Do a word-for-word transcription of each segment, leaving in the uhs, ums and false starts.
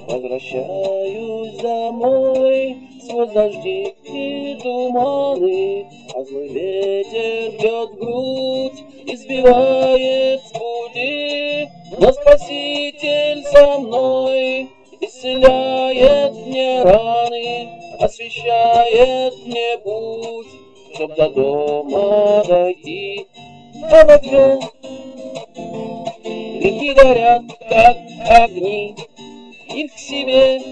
Возвращаюсь домой сквозь дожди и туманы, а злой ветер бьет в грудь и сбивает с пути. Но Спаситель со мной исцеляет мне раны, освещает мне путь, чтоб до дома дойти. А в ответ грехи горят, как огни, их к себе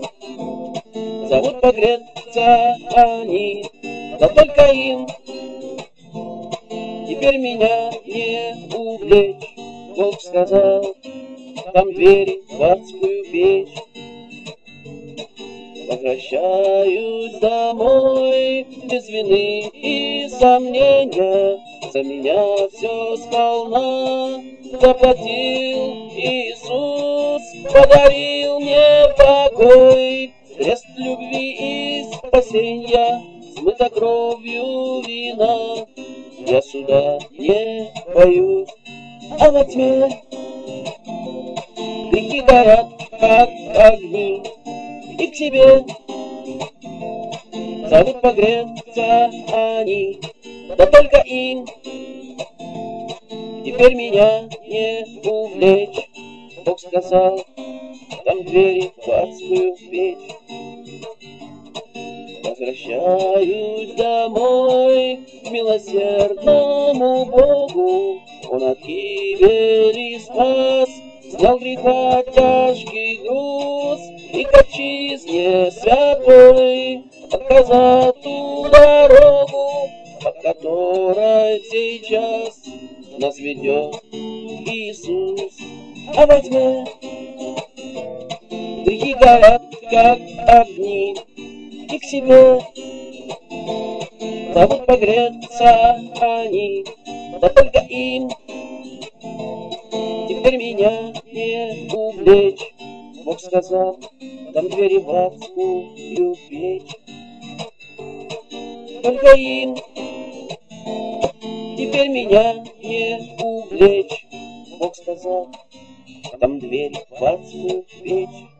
зовут погреться они, да только им теперь меня не увлечь. Бог сказал, там двери в адскую печь. Возвращаюсь домой без вины и сомнения, за меня все сполна заплатил Иисус, подарил мне покой, крест любви и спасенья, смыто кровью вина. Я суда не боюсь, а во тьме грехи горят, как огни, и к себе зовут погреться они, да только им теперь меня не увлечь. Бог сказал, там двери в адскую печь. Возвращаюсь домой к милосердному Богу, Он от гибели спас, снял греха тяжкий груз и к отчизне святой показал ту дорогу, по которой сейчас нас ведет Иисус. А во тьме грехи горят, как огни, и к себе зовут погреться они, да только им теперь меня не увлечь. Бог сказал, там двери в адскую печь. Только им теперь меня не увлечь. Бог сказал, там двери в адскую печь.